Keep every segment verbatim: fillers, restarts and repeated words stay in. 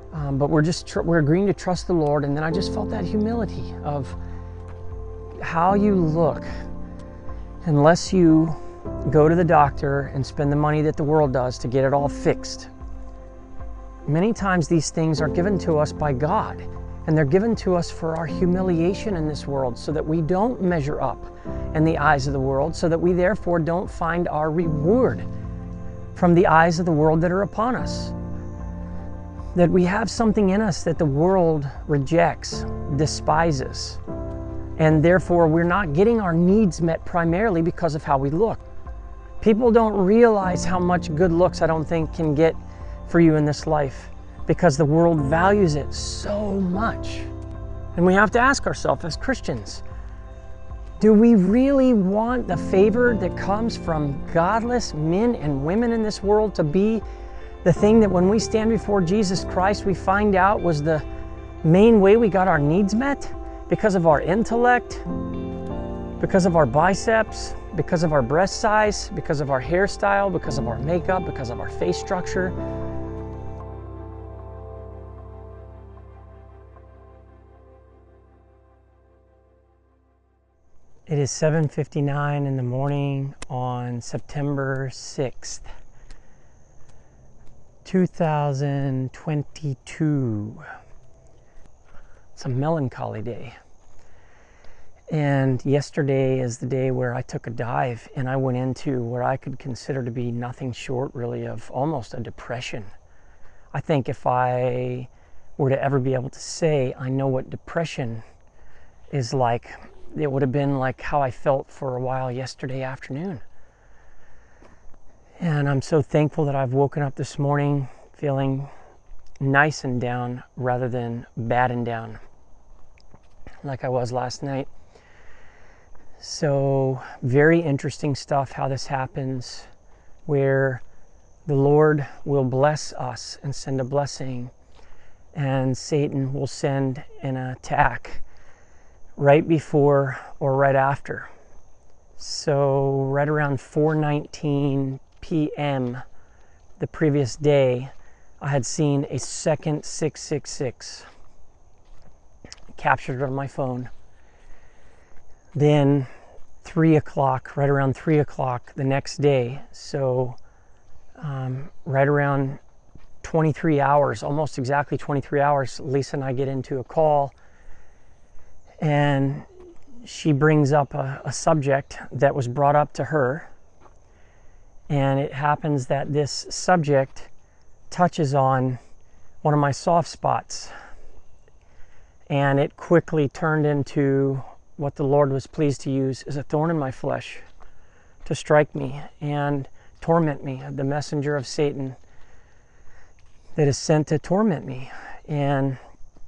Um, but we're just tr- we're agreeing to trust the Lord. And then I just felt that humility of how you look. Unless you go to the doctor and spend the money that the world does to get it all fixed, many times these things are given to us by God, and they're given to us for our humiliation in this world, so that we don't measure up in the eyes of the world, so that we therefore don't find our reward from the eyes of the world that are upon us. That we have something in us that the world rejects, despises, and therefore we're not getting our needs met primarily because of how we look. People don't realize how much good looks, I don't think, can get for you in this life, because the world values it so much. And we have to ask ourselves as Christians, do we really want the favor that comes from godless men and women in this world to be the thing that when we stand before Jesus Christ, we find out was the main way we got our needs met? Because of our intellect, because of our biceps, because of our breast size, because of our hairstyle, because of our makeup, because of our face structure. It is seven fifty-nine in the morning on September sixth, two thousand twenty-two. It's a melancholy day. And yesterday is the day where I took a dive and I went into what I could consider to be nothing short really of almost a depression. I think if I were to ever be able to say I know what depression is like, it would have been like how I felt for a while yesterday afternoon. And I'm so thankful that I've woken up this morning feeling nice and down rather than bad and down like I was last night. So very interesting stuff how this happens, where the Lord will bless us and send a blessing, and Satan will send an attack right before or right after. So right around four nineteen p.m. the previous day, I had seen a second six six six captured on my phone. Then three o'clock, right around three o'clock the next day, so um, right around twenty-three hours, almost exactly twenty-three hours, Lisa and I get into a call, and she brings up a, a subject that was brought up to her, and it happens that this subject touches on one of my soft spots, and it quickly turned into what the Lord was pleased to use as a thorn in my flesh to strike me and torment me, the messenger of Satan that is sent to torment me. And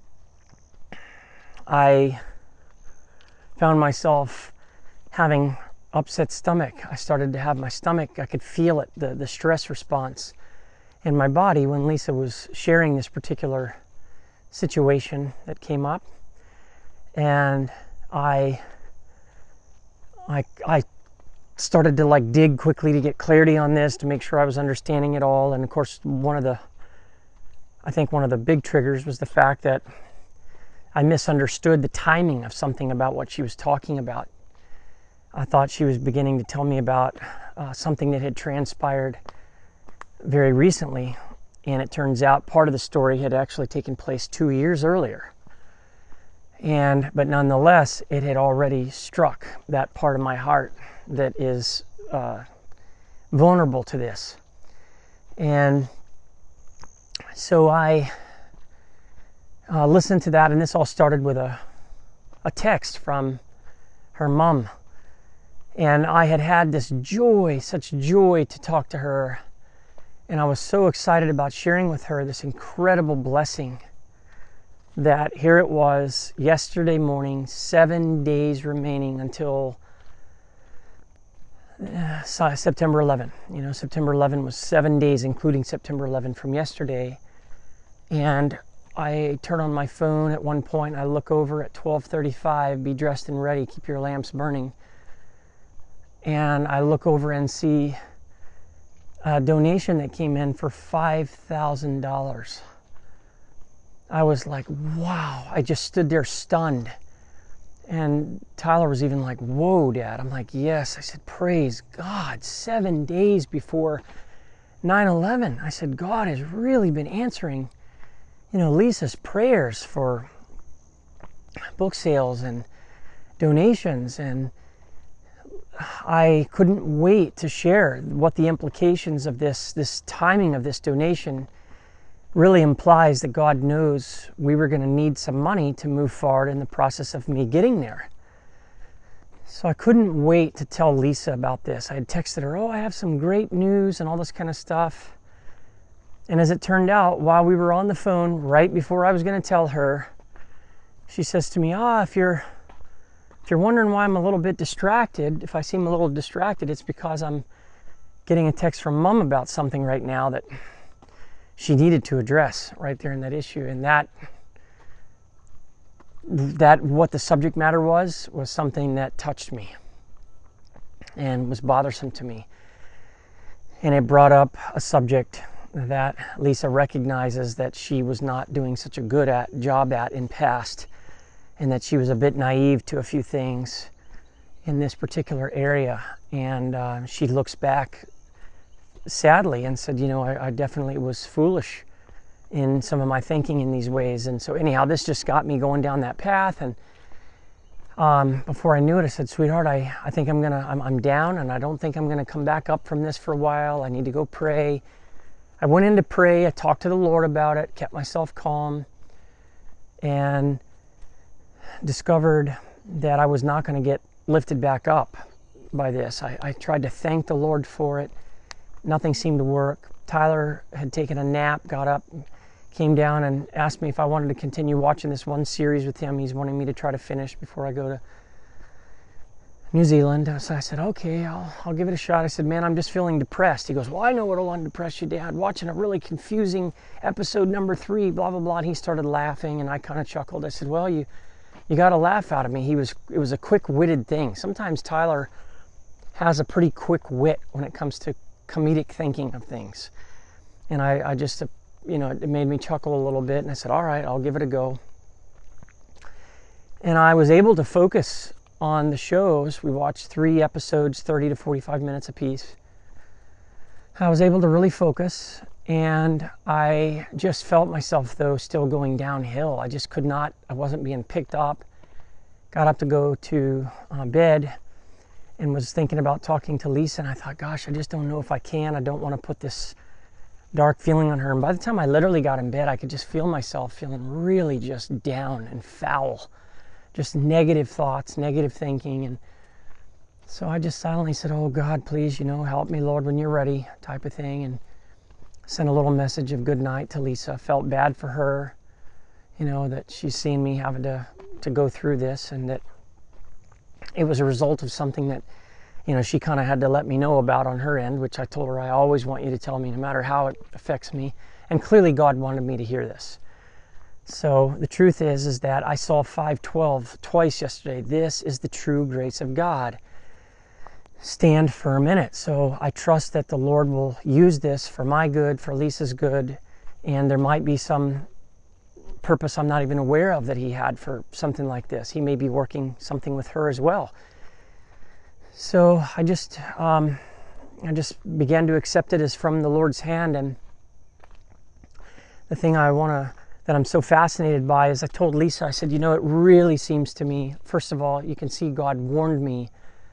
I found myself having upset stomach. I started to have my stomach, I could feel it, the, the stress response in my body when Lisa was sharing this particular situation that came up. And I, I, I started to like dig quickly to get clarity on this, to make sure I was understanding it all. And of course, one of the, I think one of the big triggers was the fact that I misunderstood the timing of something about what she was talking about. I thought she was beginning to tell me about uh, something that had transpired very recently, and it turns out part of the story had actually taken place two years earlier. And but nonetheless, it had already struck that part of my heart that is uh, vulnerable to this. And so I uh, listened to that, and this all started with a a text from her mom. And I had had this joy, such joy to talk to her. And I was so excited about sharing with her this incredible blessing, that here it was yesterday morning, seven days remaining until uh, September eleventh. You know, September eleventh was seven days, including September eleventh from yesterday. And I turn on my phone at one point. I look over at twelve thirty-five, be dressed and ready, keep your lamps burning. And I look over and see a donation that came in for five thousand dollars. I was like, wow. I just stood there stunned. And Tyler was even like, whoa, Dad. I'm like, yes. I said, praise God. Seven days before nine eleven. I said, God has really been answering, you know, Lisa's prayers for book sales and donations. And I couldn't wait to share what the implications of this, this timing of this donation really implies that God knows we were going to need some money to move forward in the process of me getting there. So I couldn't wait to tell Lisa about this. I had texted her, oh, I have some great news and all this kind of stuff. And as it turned out, while we were on the phone, right before I was going to tell her, she says to me, ah, if you're, if you're wondering why I'm a little bit distracted, if I seem a little distracted, it's because I'm getting a text from Mom about something right now that she needed to address right there in that issue. And that, that what the subject matter was, was something that touched me and was bothersome to me. And it brought up a subject that Lisa recognizes that she was not doing such a good at, job at in past, and that she was a bit naive to a few things in this particular area. And uh, she looks back sadly and said, you know, I, I definitely was foolish in some of my thinking in these ways. And so anyhow, this just got me going down that path. And um, before I knew it, I said, sweetheart, I, I think I'm gonna, I'm, I'm down, and I don't think I'm gonna come back up from this for a while. I need to go pray. I went in to pray. I talked to the Lord about it, kept myself calm, and discovered that I was not gonna get lifted back up by this. I, I tried to thank the Lord for it. Nothing seemed to work. Tyler had taken a nap, got up, came down and asked me if I wanted to continue watching this one series with him. He's wanting me to try to finish before I go to New Zealand. So I said, okay, I'll, I'll give it a shot. I said, man, I'm just feeling depressed. He goes, well, I know what'll undepress you, Dad. Watching a really confusing episode number three, blah, blah, blah. And he started laughing, and I kind of chuckled. I said, well, you, you got a laugh out of me. He was, it was a quick-witted thing. Sometimes Tyler has a pretty quick wit when it comes to comedic thinking of things. And I, I just, you know, it made me chuckle a little bit, and I said, all right, I'll give it a go. And I was able to focus on the shows. We watched three episodes, thirty to forty-five minutes apiece. I was able to really focus, and I just felt myself, though, still going downhill. I just could not, I wasn't being picked up. Got up to go to uh, bed, and was thinking about talking to Lisa, and I thought, gosh, I just don't know if I can. I don't want to put this dark feeling on her. And by the time I literally got in bed, I could just feel myself feeling really just down and foul. Just negative thoughts, negative thinking. And so I just silently said, oh God, please, you know, help me, Lord, when you're ready, type of thing. And sent a little message of good night to Lisa. Felt bad for her, you know, that she's seen me having to, to go through this, and that it was a result of something that, you know, she kind of had to let me know about on her end, which I told her I always want you to tell me no matter how it affects me. And clearly God wanted me to hear this. So the truth is, is that I saw five twelve twice yesterday. This is the true grace of God. Stand firm in it. So I trust that the Lord will use this for my good, for Lisa's good, and there might be some purpose I'm not even aware of that he had for something like this. He may be working something with her as well. So I just, um, I just began to accept it as from the Lord's hand. And the thing I want to, that I'm so fascinated by is I told Lisa, I said, you know, it really seems to me, first of all, you can see God warned me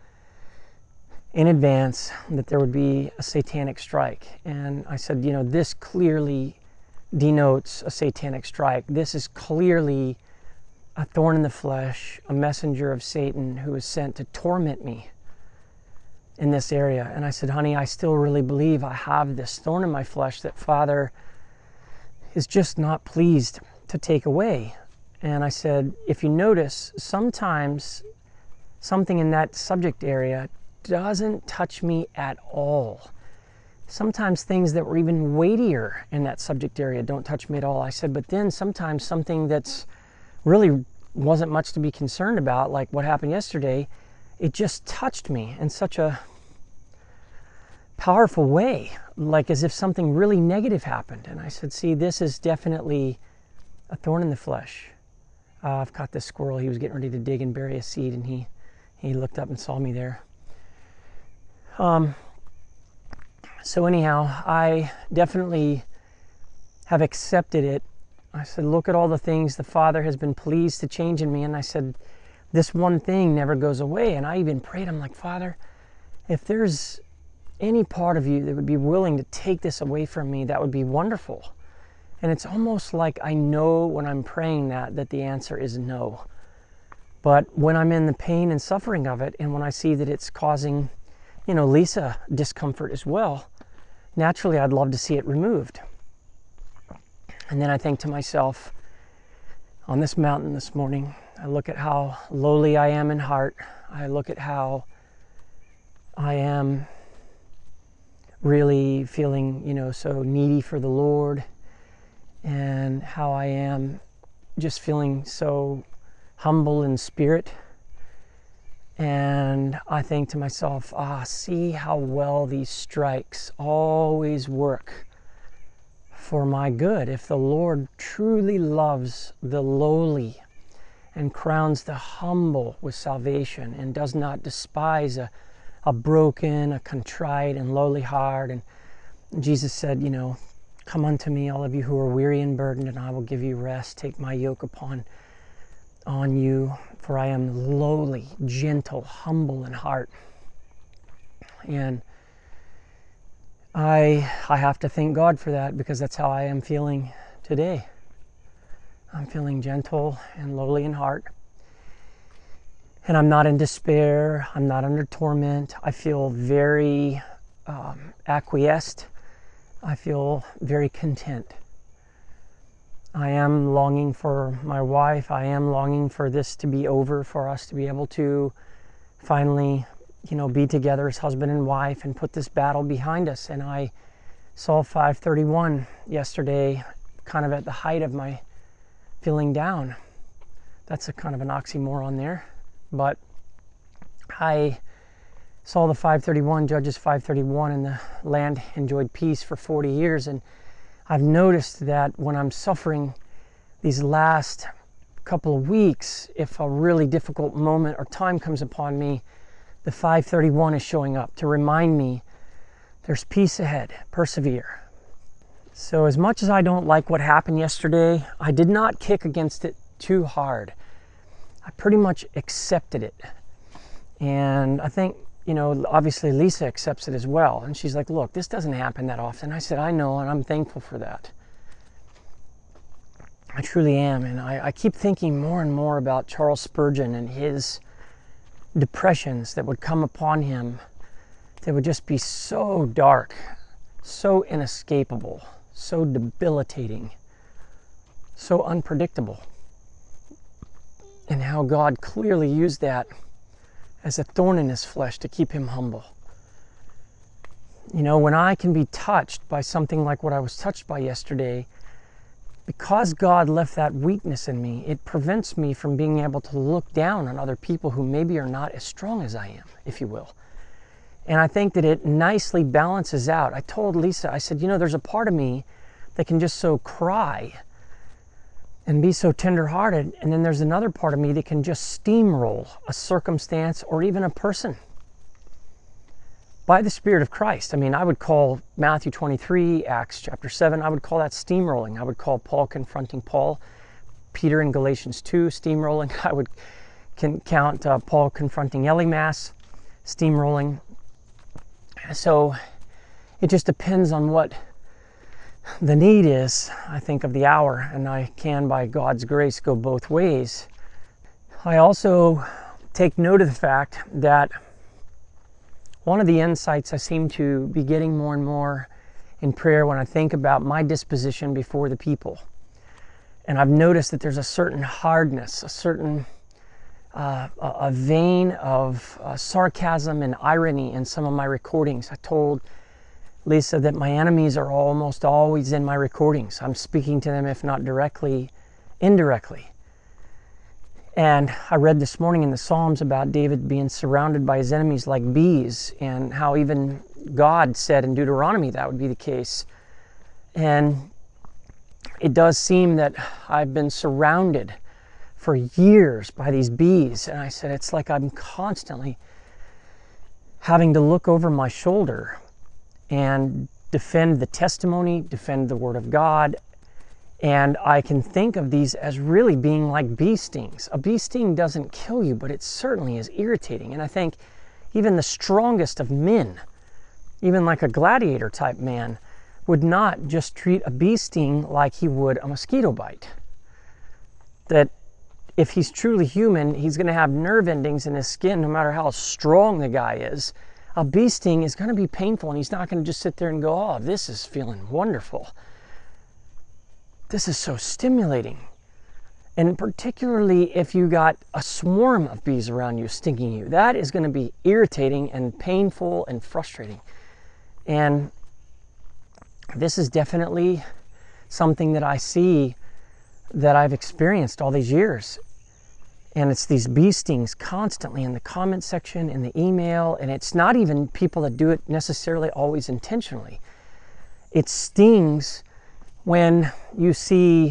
in advance that there would be a satanic strike. And I said, you know, this clearly denotes a satanic strike. This is clearly a thorn in the flesh, a messenger of Satan who is sent to torment me in this area. And I said, honey, I still really believe I have this thorn in my flesh that Father is just not pleased to take away. And I said, if you notice, sometimes something in that subject area doesn't touch me at all. Sometimes things that were even weightier in that subject area don't touch me at all. I said, but then sometimes something that's really wasn't much to be concerned about, like what happened yesterday, it just touched me in such a powerful way, like as if something really negative happened. And I said, see, this is definitely a thorn in the flesh. Uh, I've caught this squirrel. He was getting ready to dig and bury a seed, and he, he looked up and saw me there. Um, so anyhow, I definitely have accepted it. I said, look at all the things the Father has been pleased to change in me. And I said, this one thing never goes away. And I even prayed, I'm like, Father, if there's any part of you that would be willing to take this away from me, that would be wonderful. And it's almost like I know when I'm praying that, that the answer is no. But when I'm in the pain and suffering of it, and when I see that it's causing, you know, Lisa discomfort as well, naturally I'd love to see it removed. And then I think to myself, on this mountain this morning, I look at how lowly I am in heart. I look at how I am really feeling, you know, so needy for the Lord, and how I am just feeling so humble in spirit. And I think to myself, ah, see how well these strikes always work for my good. If the Lord truly loves the lowly and crowns the humble with salvation and does not despise a, a broken, a contrite and lowly heart. And Jesus said, you know, come unto me, all of you who are weary and burdened, and I will give you rest. Take my yoke upon on you, for I am lowly, gentle, humble in heart. And I, I have to thank God for that, because that's how I am feeling today. I'm feeling gentle and lowly in heart. And I'm not in despair. I'm not under torment. I feel very um, acquiesced. I feel very content. I am longing for my wife. I am longing for this to be over, for us to be able to finally, you know, be together as husband and wife and put this battle behind us. And I saw five thirty-one yesterday, kind of at the height of my feeling down. That's a kind of an oxymoron there. But I saw the five thirty-one, Judges five thirty-one, and the land enjoyed peace for forty years. And I've noticed that when I'm suffering these last couple of weeks, if a really difficult moment or time comes upon me, the five thirty-one is showing up to remind me there's peace ahead, persevere. So as much as I don't like what happened yesterday, I did not kick against it too hard. I pretty much accepted it. And I think, you know, obviously Lisa accepts it as well. And she's like, look, this doesn't happen that often. I said, I know, and I'm thankful for that. I truly am. And I, I keep thinking more and more about Charles Spurgeon and his depressions that would come upon him. They would just be so dark, so inescapable, so debilitating, so unpredictable. And how God clearly used that as a thorn in his flesh to keep him humble. You know, when I can be touched by something like what I was touched by yesterday, because God left that weakness in me, it prevents me from being able to look down on other people who maybe are not as strong as I am, if you will. And I think that it nicely balances out. I told Lisa, I said, you know, there's a part of me that can just so cry and be so tender-hearted, and then there's another part of me that can just steamroll a circumstance or even a person by the Spirit of Christ. I mean, I would call Matthew twenty-three, Acts chapter seven, I would call that steamrolling. I would call Paul confronting Paul, Peter in Galatians two, steamrolling. I would can count uh, Paul confronting Elymas, steamrolling. So it just depends on what the need is, I think, of the hour, and I can, by God's grace, go both ways. I also take note of the fact that one of the insights I seem to be getting more and more in prayer when I think about my disposition before the people. And I've noticed that there's a certain hardness, a certain uh, a, a vein of uh, sarcasm and irony in some of my recordings. I told Lisa that my enemies are almost always in my recordings. I'm speaking to them, if not directly, indirectly. And I read this morning in the Psalms about David being surrounded by his enemies like bees, and how even God said in Deuteronomy that would be the case. And it does seem that I've been surrounded for years by these bees. And I said, it's like I'm constantly having to look over my shoulder and defend the testimony, defend the Word of God. And I can think of these as really being like bee stings. A bee sting doesn't kill you, but it certainly is irritating. And I think even the strongest of men, even like a gladiator type man, would not just treat a bee sting like he would a mosquito bite. That if he's truly human, he's going to have nerve endings in his skin no matter how strong the guy is. A bee sting is going to be painful, and he's not going to just sit there and go, oh, this is feeling wonderful. This is so stimulating. And particularly if you got a swarm of bees around you stinging you, that is going to be irritating and painful and frustrating. And this is definitely something that I see that I've experienced all these years. And it's these bee stings constantly in the comment section, in the email, and it's not even people that do it necessarily always intentionally. It stings when you see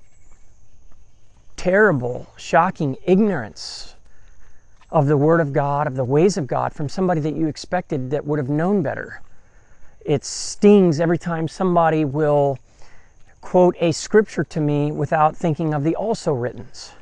terrible, shocking ignorance of the Word of God, of the ways of God, from somebody that you expected that would have known better. It stings every time somebody will quote a scripture to me without thinking of the also writtens.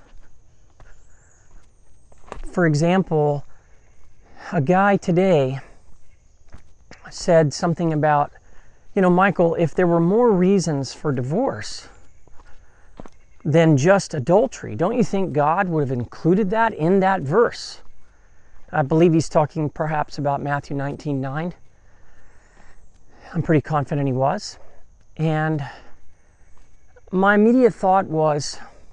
For example, a guy today said something about, you know, Michael, if there were more reasons for divorce than just adultery, don't you think God would have included that in that verse? I believe he's talking perhaps about Matthew nineteen nine. I'm pretty confident he was. And my immediate thought was,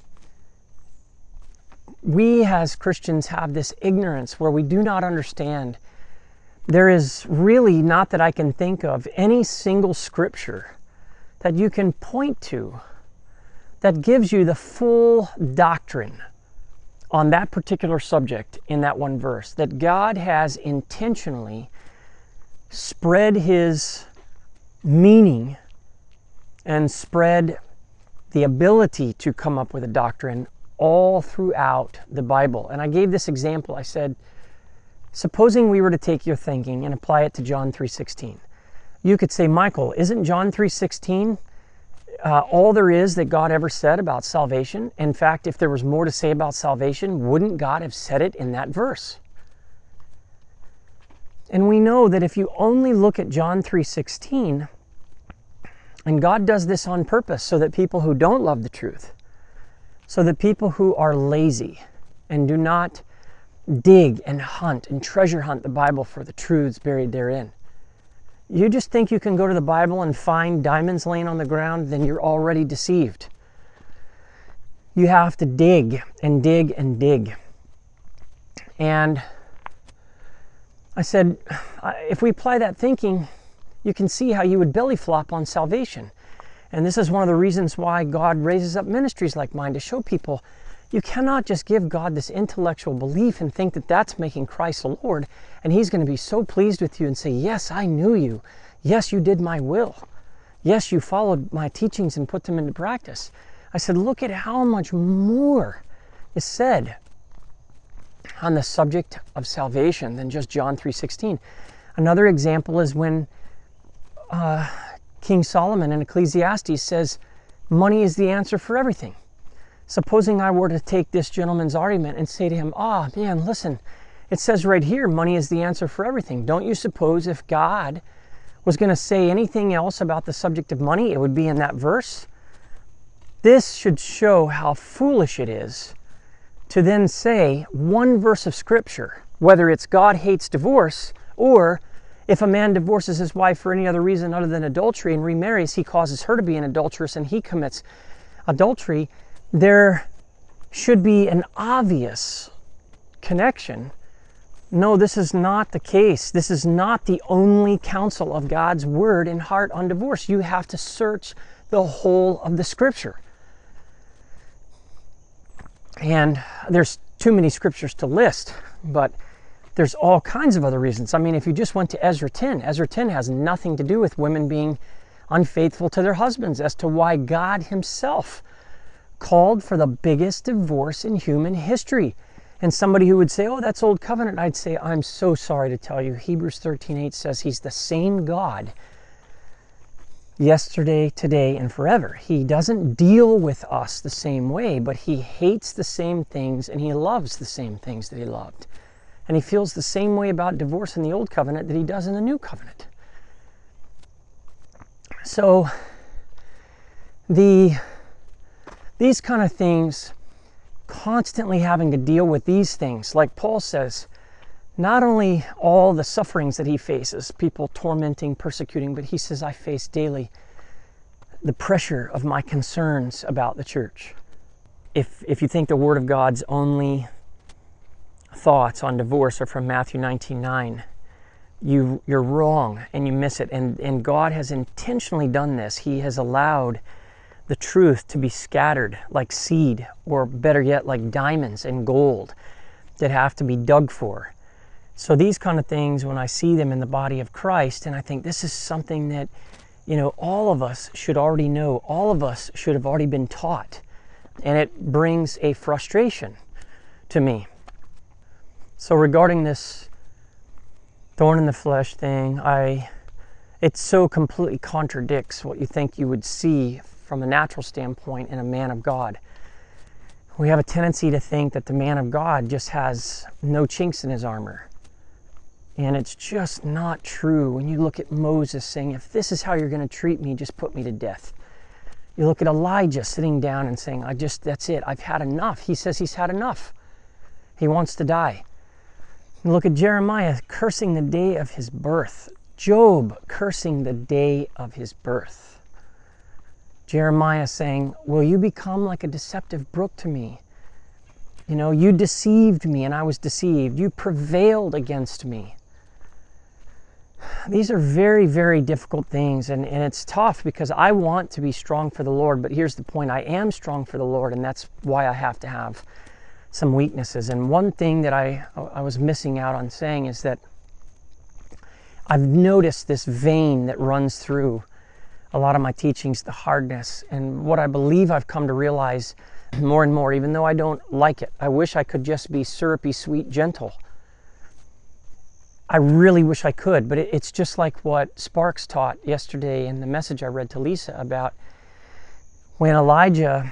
we as Christians have this ignorance where we do not understand. There is really, not that I can think of, any single scripture that you can point to that gives you the full doctrine on that particular subject in that one verse. That God has intentionally spread His meaning and spread the ability to come up with a doctrine all throughout the Bible. And I gave this example. I said, supposing we were to take your thinking and apply it to John three sixteen. You could say, Michael, isn't John three sixteen uh, all there is that God ever said about salvation? In fact, if there was more to say about salvation, wouldn't God have said it in that verse? And we know that if you only look at John three sixteen, and God does this on purpose so that people who don't love the truth, so that people who are lazy and do not dig and hunt and treasure hunt the Bible for the truths buried therein. You just think you can go to the Bible and find diamonds laying on the ground, then you're already deceived. You have to dig and dig and dig. And I said, if we apply that thinking, you can see how you would belly flop on salvation. And this is one of the reasons why God raises up ministries like mine, to show people you cannot just give God this intellectual belief and think that that's making Christ the Lord, and He's going to be so pleased with you and say, yes, I knew you. Yes, you did my will. Yes, you followed my teachings and put them into practice. I said, look at how much more is said on the subject of salvation than just John three sixteen. Another example is when uh, King Solomon in Ecclesiastes says, money is the answer for everything. Supposing I were to take this gentleman's argument and say to him, ah, oh, man, listen, it says right here, money is the answer for everything. Don't you suppose if God was going to say anything else about the subject of money, it would be in that verse? This should show how foolish it is to then say one verse of Scripture, whether it's God hates divorce, or if a man divorces his wife for any other reason other than adultery and remarries, he causes her to be an adulteress and he commits adultery. There should be an obvious connection. No, this is not the case. This is not the only counsel of God's word in heart on divorce. You have to search the whole of the Scripture. And there's too many scriptures to list, but there's all kinds of other reasons. I mean, if you just went to Ezra ten, Ezra ten has nothing to do with women being unfaithful to their husbands, as to why God himself called for the biggest divorce in human history. And somebody who would say, oh, that's old covenant, I'd say, I'm so sorry to tell you, Hebrews thirteen eight says he's the same God yesterday, today, and forever. He doesn't deal with us the same way, but he hates the same things and he loves the same things that he loved. And he feels the same way about divorce in the old covenant that he does in the new covenant. So the these kind of things, constantly having to deal with these things, like Paul says, not only all the sufferings that he faces, people tormenting, persecuting, but he says, I face daily the pressure of my concerns about the church. If, if you think the Word of God's only thoughts on divorce are from Matthew nineteen nine, you, you're wrong and you miss it. And, and God has intentionally done this. He has allowed the truth to be scattered like seed, or better yet, like diamonds and gold that have to be dug for. So these kind of things, when I see them in the body of Christ, and I think this is something that, you know, all of us should already know, all of us should have already been taught, and it brings a frustration to me. So regarding this thorn in the flesh thing, I, it so completely contradicts what you think you would see from a natural standpoint in a man of God. We have a tendency to think that the man of God just has no chinks in his armor. And it's just not true. When you look at Moses saying, if this is how you're going to treat me, just put me to death. You look at Elijah sitting down and saying, I just, that's it, I've had enough. He says he's had enough. He wants to die. You look at Jeremiah cursing the day of his birth. Job cursing the day of his birth. Jeremiah saying, will you become like a deceptive brook to me? You know, you deceived me and I was deceived. You prevailed against me. These are very, very difficult things, and, and it's tough because I want to be strong for the Lord, but here's the point, I am strong for the Lord, and that's why I have to have some weaknesses. And one thing that I, I was missing out on saying is that I've noticed this vein that runs through a lot of my teachings, the hardness, and what I believe I've come to realize more and more, even though I don't like it. I wish I could just be syrupy, sweet, gentle. I really wish I could, but it, it's just like what Sparks taught yesterday in the message I read to Lisa about when Elijah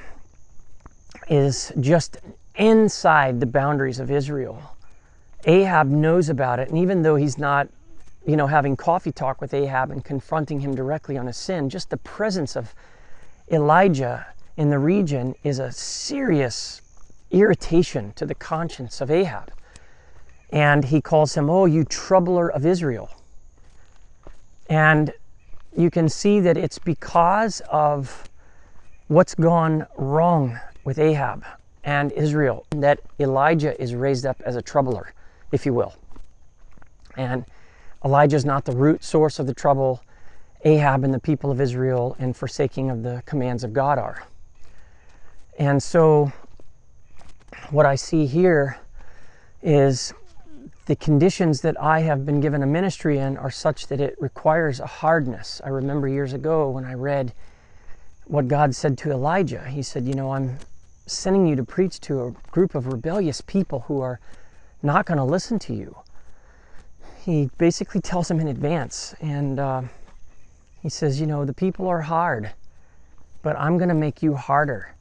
is just inside the boundaries of Israel. Ahab knows about it, and even though he's not, you know, having coffee talk with Ahab and confronting him directly on his sin, just the presence of Elijah in the region is a serious irritation to the conscience of Ahab. And he calls him, oh, you troubler of Israel. And you can see that it's because of what's gone wrong with Ahab and Israel that Elijah is raised up as a troubler, if you will. And Elijah is not the root source of the trouble. Ahab and the people of Israel and forsaking of the commands of God are. And so what I see here is the conditions that I have been given a ministry in are such that it requires a hardness. I remember years ago when I read what God said to Elijah. He said, you know, I'm sending you to preach to a group of rebellious people who are not going to listen to you. He basically tells him in advance, and uh, he says, you know, the people are hard, but I'm going to make you harder.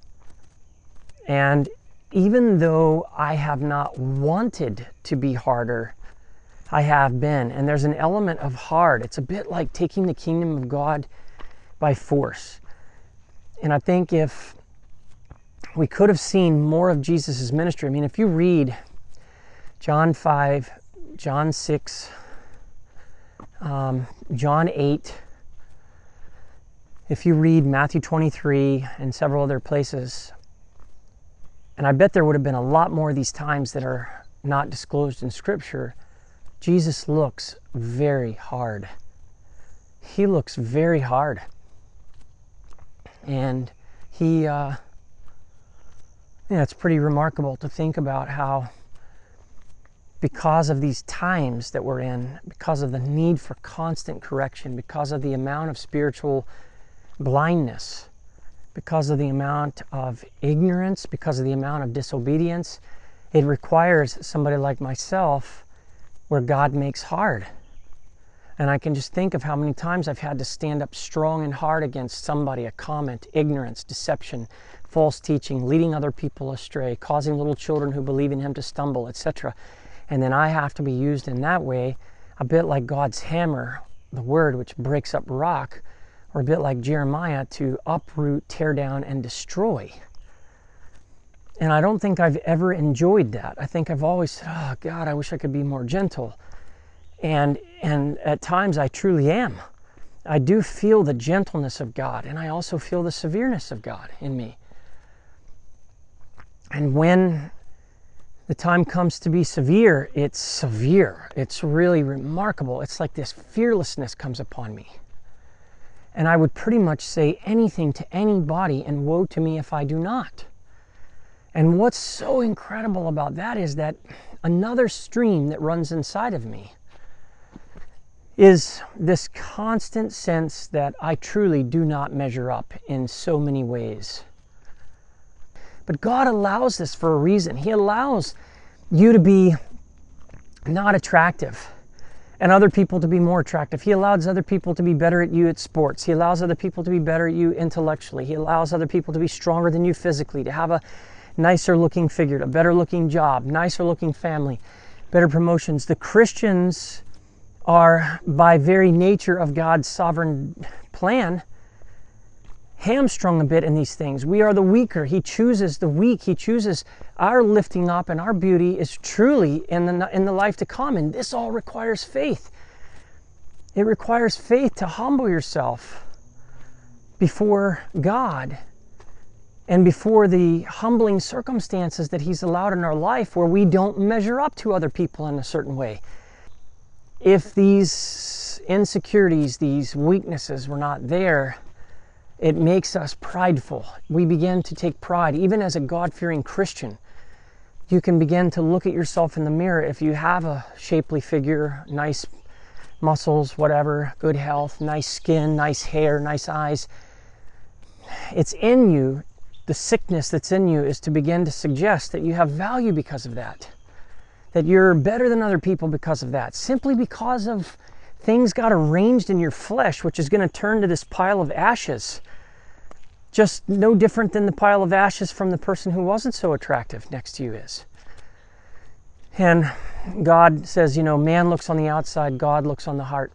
And even though I have not wanted to be harder, I have been. And there's an element of hard. It's a bit like taking the kingdom of God by force. And I think if we could have seen more of Jesus' ministry, I mean, if you read John five, John six, um, John eight, if you read Matthew twenty-three and several other places, and I bet there would have been a lot more of these times that are not disclosed in Scripture, Jesus looks very hard. He looks very hard. And he, uh, yeah, it's pretty remarkable to think about how because of these times that we're in, because of the need for constant correction, because of the amount of spiritual blindness, because of the amount of ignorance, because of the amount of disobedience, it requires somebody like myself where God makes hard. And I can just think of how many times I've had to stand up strong and hard against somebody, a comment, ignorance, deception, false teaching, leading other people astray, causing little children who believe in him to stumble, et cetera. And then I have to be used in that way, a bit like God's hammer, the word which breaks up rock, or a bit like Jeremiah to uproot, tear down, and destroy. And I don't think I've ever enjoyed that. I think I've always said, oh God, I wish I could be more gentle. And, and at times I truly am. I do feel the gentleness of God, and I also feel the severeness of God in me. And when the time comes to be severe, it's severe. It's really remarkable. It's like this fearlessness comes upon me. And I would pretty much say anything to anybody, and woe to me if I do not. And what's so incredible about that is that another stream that runs inside of me is this constant sense that I truly do not measure up in so many ways. But God allows this for a reason. He allows you to be not attractive and other people to be more attractive. He allows other people to be better at you at sports. He allows other people to be better at you intellectually. He allows other people to be stronger than you physically, to have a nicer looking figure, a better looking job, nicer looking family, better promotions. The Christians are, by very nature of God's sovereign plan, hamstrung a bit in these things. We are the weaker. He chooses the weak. He chooses our lifting up, and our beauty is truly in the, in the life to come. And this all requires faith. It requires faith to humble yourself before God and before the humbling circumstances that He's allowed in our life where we don't measure up to other people in a certain way. If these insecurities, these weaknesses were not there, it makes us prideful. We begin to take pride. Even as a God-fearing Christian, you can begin to look at yourself in the mirror. If you have a shapely figure, nice muscles, whatever, good health, nice skin, nice hair, nice eyes, it's in you. The sickness that's in you is to begin to suggest that you have value because of that. That you're better than other people because of that. Simply because of things got arranged in your flesh, which is going to turn to this pile of ashes. Just no different than the pile of ashes from the person who wasn't so attractive next to you is. And God says, you know, man looks on the outside, God looks on the heart.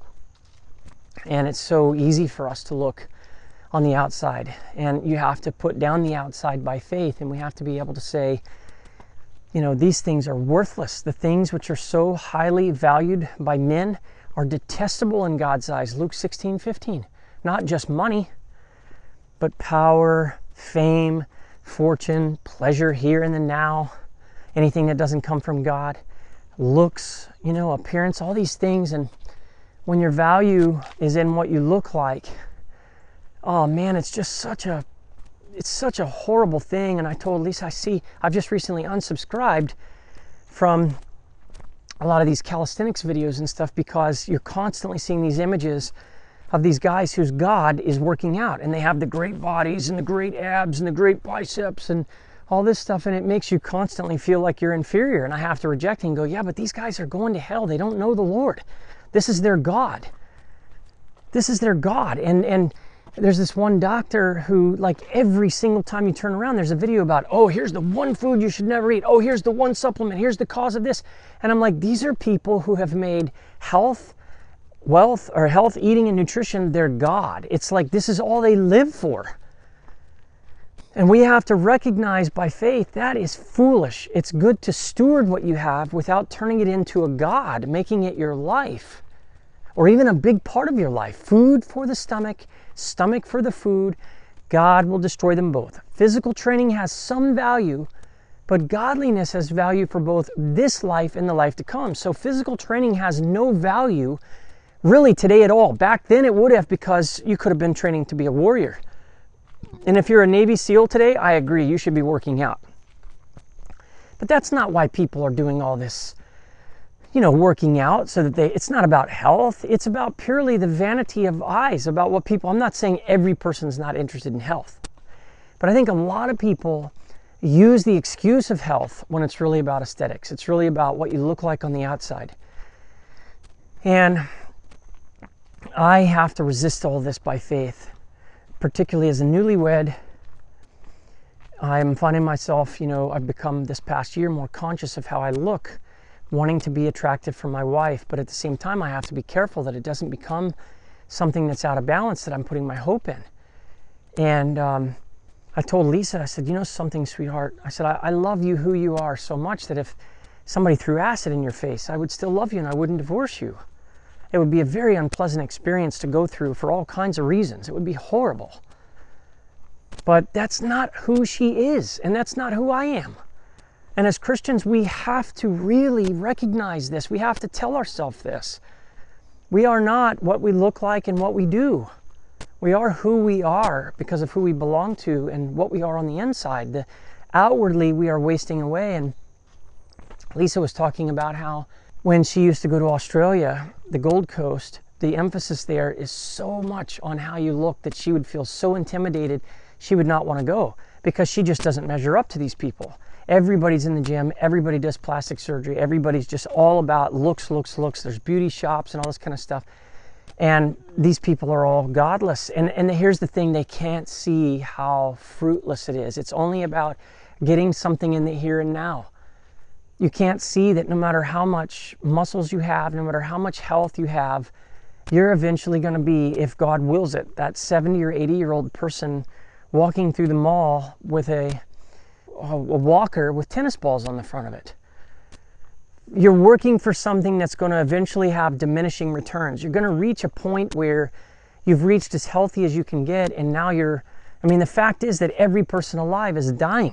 And it's so easy for us to look on the outside. And you have to put down the outside by faith. And we have to be able to say, you know, these things are worthless. The things which are so highly valued by men are detestable in God's eyes. Luke sixteen fifteen. Not just money, but power, fame, fortune, pleasure here and the now, anything that doesn't come from God, looks, you know, appearance, all these things. And when your value is in what you look like, oh man, it's just such a it's such a horrible thing. And I told Lisa, I see, I've just recently unsubscribed from a lot of these calisthenics videos and stuff because you're constantly seeing these images of these guys whose God is working out, and they have the great bodies and the great abs and the great biceps and all this stuff, and it makes you constantly feel like you're inferior. And I have to reject it and go, yeah, but these guys are going to hell. They don't know the Lord. This is their God. This is their God. And and there's this one doctor who, like, every single time you turn around, there's a video about, oh, here's the one food you should never eat. Oh, here's the one supplement. Here's the cause of this. And I'm like, these are people who have made health, wealth, or health, eating, and nutrition their God. It's like this is all they live for. And we have to recognize by faith that is foolish. It's good to steward what you have without turning it into a God, making it your life, or even a big part of your life. Food for the stomach, stomach for the food. God will destroy them both. Physical training has some value, but godliness has value for both this life and the life to come. So physical training has no value really today at all. Back then it would have, because you could have been training to be a warrior. And if you're a Navy SEAL today, I agree, you should be working out. But that's not why people are doing all this you know, working out so that they, it's not about health. It's about purely the vanity of eyes, about what people, I'm not saying every person's not interested in health, but I think a lot of people use the excuse of health when it's really about aesthetics. It's really about what you look like on the outside. And I have to resist all this by faith, particularly as a newlywed. I'm finding myself, you know, I've become this past year more conscious of how I look, wanting to be attractive for my wife, but at the same time I have to be careful that it doesn't become something that's out of balance that I'm putting my hope in. And um, I told Lisa, I said, you know something, sweetheart? I said, I, I love you who you are so much that if somebody threw acid in your face, I would still love you and I wouldn't divorce you. It would be a very unpleasant experience to go through for all kinds of reasons. It would be horrible. But that's not who she is, and that's not who I am. And as Christians, we have to really recognize this. We have to tell ourselves this. We are not what we look like and what we do. We are who we are because of who we belong to and what we are on the inside. The, outwardly, we are wasting away. And Lisa was talking about how when she used to go to Australia, the Gold Coast, the emphasis there is so much on how you look that she would feel so intimidated she would not want to go because she just doesn't measure up to these people. Everybody's in the gym, everybody does plastic surgery, everybody's just all about looks, looks, looks. There's beauty shops and all this kind of stuff. And these people are all godless. And, and here's the thing, they can't see how fruitless it is. It's only about getting something in the here and now. You can't see that no matter how much muscles you have, no matter how much health you have, you're eventually going to be, if God wills it, that seventy or eighty year old person walking through the mall with a, a walker with tennis balls on the front of it. You're working for something that's going to eventually have diminishing returns. You're going to reach a point where you've reached as healthy as you can get, and now you're, I mean, the fact is that every person alive is dying.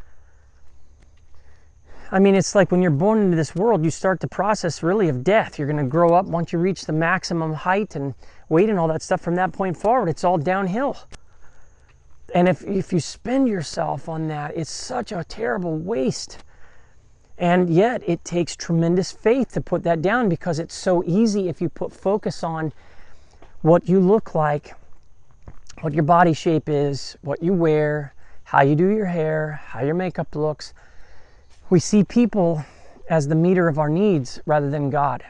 I mean, it's like when you're born into this world, you start the process really of death. You're going to grow up. Once you reach the maximum height and weight and all that stuff, from that point forward, it's all downhill. And if, if you spend yourself on that, it's such a terrible waste. And yet it takes tremendous faith to put that down, because it's so easy if you put focus on what you look like, what your body shape is, what you wear, how you do your hair, how your makeup looks. We see people as the meter of our needs rather than God.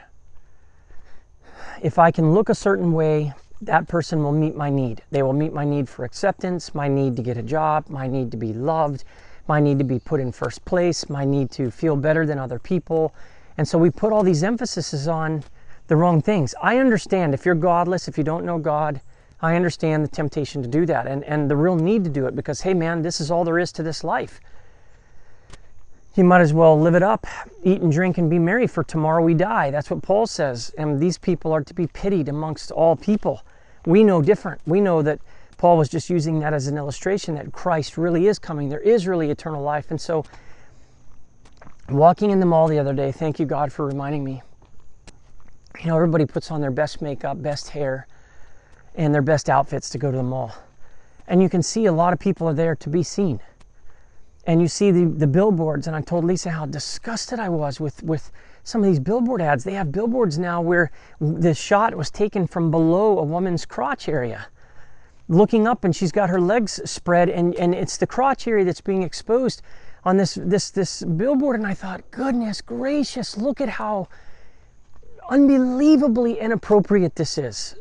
If I can look a certain way, that person will meet my need. They will meet my need for acceptance, my need to get a job, my need to be loved, my need to be put in first place, my need to feel better than other people. And so we put all these emphases on the wrong things. I understand if you're godless, if you don't know God, I understand the temptation to do that and, and the real need to do it, because, hey man, this is all there is to this life. You might as well live it up, eat and drink and be merry, for tomorrow we die. That's what Paul says. And these people are to be pitied amongst all people. We know different. We know that Paul was just using that as an illustration that Christ really is coming. There is really eternal life. And so walking in the mall the other day, thank you God for reminding me, you know, everybody puts on their best makeup, best hair, and their best outfits to go to the mall. And you can see a lot of people are there to be seen. And you see the, the billboards, and I told Lisa how disgusted I was with, with some of these billboard ads. They have billboards now where the shot was taken from below a woman's crotch area, looking up, and she's got her legs spread, and, and it's the crotch area that's being exposed on this, this, this billboard. And I thought, goodness gracious, look at how unbelievably inappropriate this is.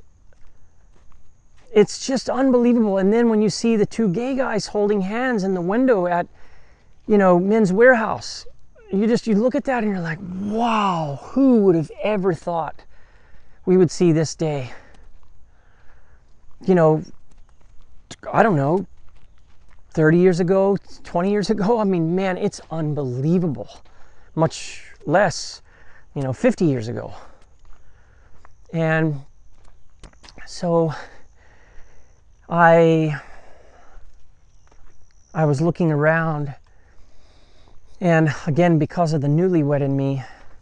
It's just unbelievable. And then when you see the two gay guys holding hands in the window at, you know, Men's Warehouse, you just, you look at that and you're like, wow, who would have ever thought we would see this day? You know, I don't know, thirty years ago, twenty years ago. I mean, man, it's unbelievable. Much less, you know, fifty years ago. And so I, I was looking around, and again, because of the newlywed in me,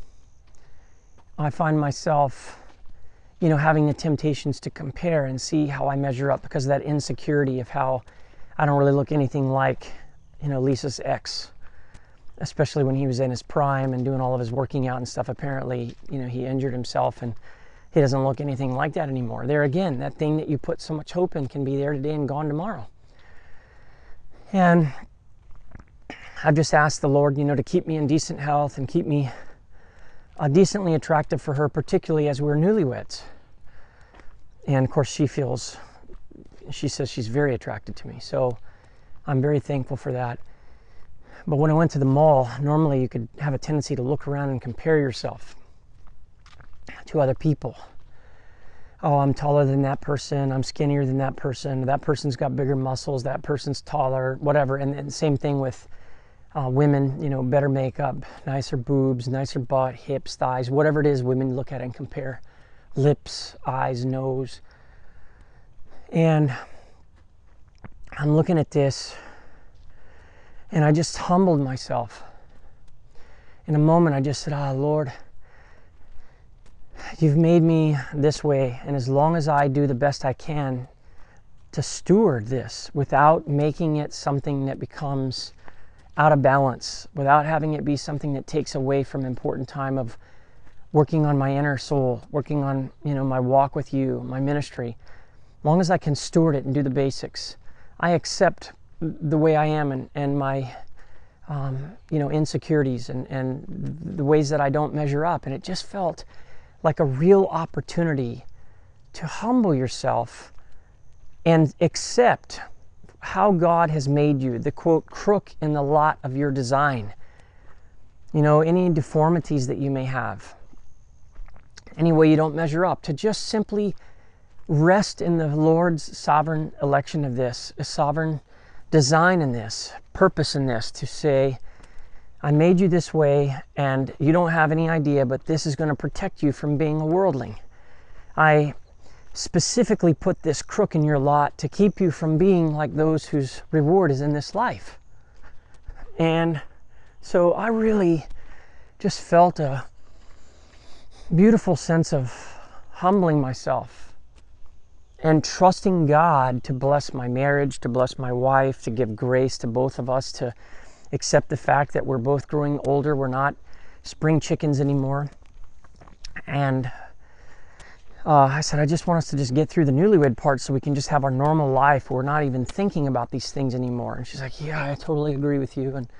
I find myself, you know, having the temptations to compare and see how I measure up, because of that insecurity of how I don't really look anything like, you know, Lisa's ex. especially when he was in his prime and doing all of his working out and stuff. Apparently, you know, he injured himself and he doesn't look anything like that anymore. There again, that thing that you put so much hope in can be there today and gone tomorrow. And I've just asked the Lord, you know, to keep me in decent health and keep me uh, decently attractive for her, particularly as we're newlyweds. And of course, she feels, she says she's very attracted to me. So I'm very thankful for that. But when I went to the mall, normally you could have a tendency to look around and compare yourself to other people. Oh, I'm taller than that person, I'm skinnier than that person, that person's got bigger muscles, that person's taller, whatever. And, and same thing with uh, women, you know, better makeup, nicer boobs, nicer butt, hips, thighs, whatever it is, women look at it and compare. Lips, eyes, nose. And I'm looking at this and I just humbled myself. In a moment I just said, ah, Lord, you've made me this way, and as long as I do the best I can to steward this without making it something that becomes out of balance, without having it be something that takes away from important time of working on my inner soul, working on, you know, my walk with you, my ministry, as long as I can steward it and do the basics, I accept the way I am and, and my um, you know, insecurities and, and the ways that I don't measure up. And it just felt like a real opportunity to humble yourself and accept how God has made you, the quote, crook in the lot of your design. You know, any deformities that you may have, any way you don't measure up, to just simply rest in the Lord's sovereign election of this, a sovereign design in this, purpose in this, to say, I made you this way and you don't have any idea, but this is going to protect you from being a worldling. I specifically put this crook in your lot to keep you from being like those whose reward is in this life. And so I really just felt a beautiful sense of humbling myself and trusting God to bless my marriage, to bless my wife, to give grace to both of us, to accept the fact that we're both growing older. We're not spring chickens anymore. And uh, I said, I just want us to just get through the newlywed part so we can just have our normal life. We're not even thinking about these things anymore. And she's like, yeah, I totally agree with you. And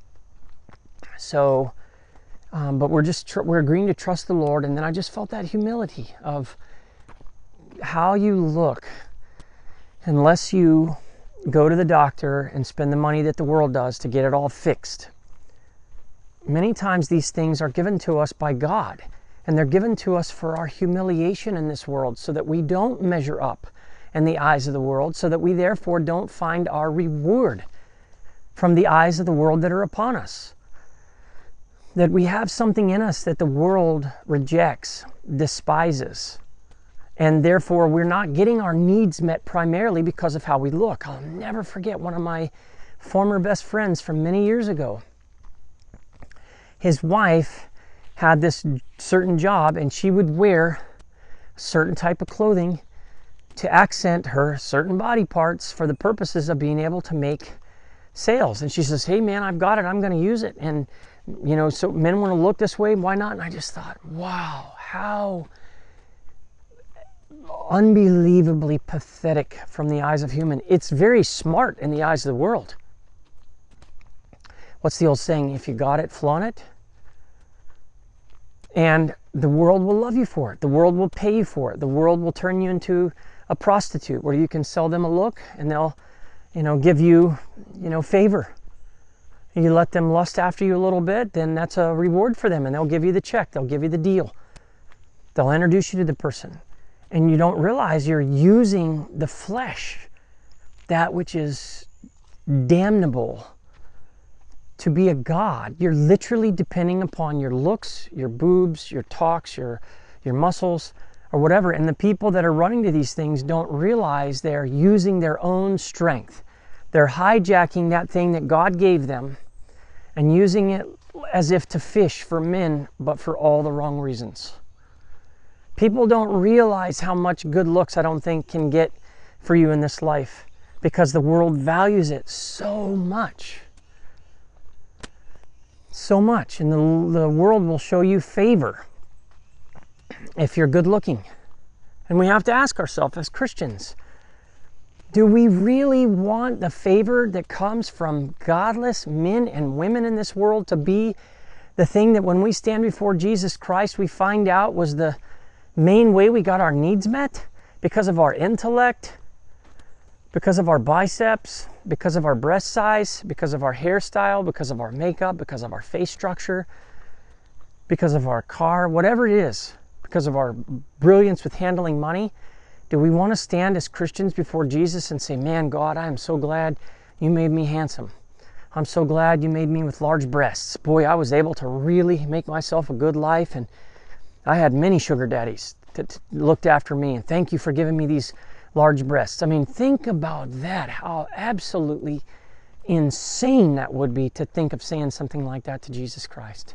so, um, but we're just, tr- we're agreeing to trust the Lord. And then I just felt that humility of how you look, unless you go to the doctor and spend the money that the world does to get it all fixed. Many times these things are given to us by God, and they're given to us for our humiliation in this world, so that we don't measure up in the eyes of the world, so that we therefore don't find our reward from the eyes of the world that are upon us. That we have something in us that the world rejects, despises, and therefore we're not getting our needs met primarily because of how we look. I'll never forget one of my former best friends from many years ago. His wife had this certain job, and she would wear a certain type of clothing to accent her certain body parts for the purposes of being able to make sales. And she says, hey man, I've got it, I'm going to use it. And you know, so men want to look this way, why not? And I just thought, wow, how unbelievably pathetic from the eyes of human. It's very smart in the eyes of the world. What's the old saying? If you got it, flaunt it. And the world will love you for it. The world will pay you for it. The world will turn you into a prostitute where you can sell them a look and they'll, you know, give you, you know, favor. You let them lust after you a little bit, then that's a reward for them, and they'll give you the check. They'll give you the deal. They'll introduce you to the person. And you don't realize you're using the flesh, that which is damnable, to be a god. You're literally depending upon your looks, your boobs, your talks, your, your muscles, or whatever. And the people that are running to these things don't realize they're using their own strength. They're hijacking that thing that God gave them and using it as if to fish for men, but for all the wrong reasons. People don't realize how much good looks, I don't think, can get for you in this life, because the world values it so much. so much, and the, the world will show you favor if you're good looking. And we have to ask ourselves as Christians, do we really want the favor that comes from godless men and women in this world to be the thing that when we stand before Jesus Christ, we find out was the main way we got our needs met? Because of our intellect, because of our biceps, because of our breast size, because of our hairstyle, because of our makeup, because of our face structure, because of our car, whatever it is, because of our brilliance with handling money. Do we want to stand as Christians before Jesus and say, man, God, I am so glad you made me handsome. I'm so glad you made me with large breasts. Boy, I was able to really make myself a good life, and I had many sugar daddies that looked after me, and thank you for giving me these large breasts. I mean, think about that, how absolutely insane that would be to think of saying something like that to Jesus Christ.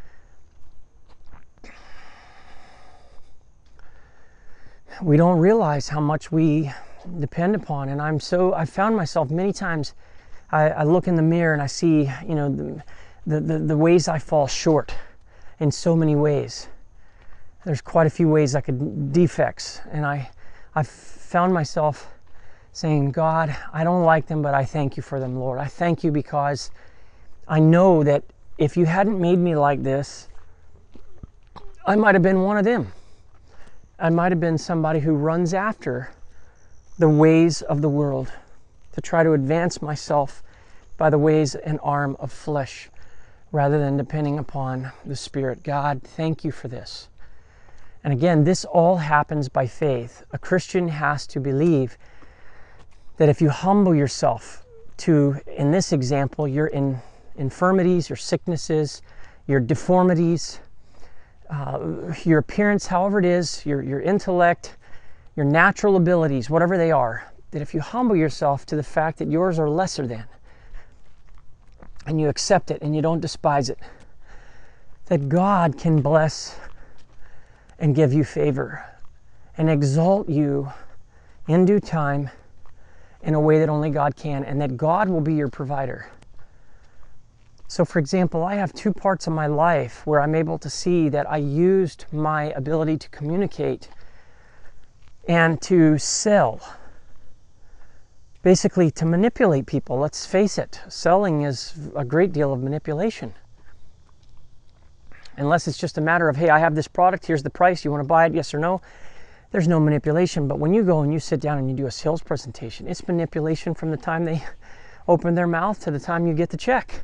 We don't realize how much we depend upon, and I'm so, I found myself many times, I, I look in the mirror and I see, you know, the, the, the, the ways I fall short in so many ways. There's quite a few ways I could, defects, and I, I found myself saying, God, I don't like them, but I thank you for them, Lord. I thank you because I know that if you hadn't made me like this, I might have been one of them. I might have been somebody who runs after the ways of the world to try to advance myself by the ways and arm of flesh rather than depending upon the Spirit. God, thank you for this. And again, this all happens by faith. A Christian has to believe that if you humble yourself to, in this example, your in, infirmities, your sicknesses, your deformities, uh, your appearance, however it is, your, your intellect, your natural abilities, whatever they are, that if you humble yourself to the fact that yours are lesser than, and you accept it and you don't despise it, that God can bless and give you favor and exalt you in due time in a way that only God can, and that God will be your provider. So for example, I have two parts of my life where I'm able to see that I used my ability to communicate and to sell, basically to manipulate people. Let's face it, selling is a great deal of manipulation. Unless it's just a matter of, hey, I have this product, here's the price, you want to buy it, yes or no? There's no manipulation. But when you go and you sit down and you do a sales presentation, it's manipulation from the time they open their mouth to the time you get the check.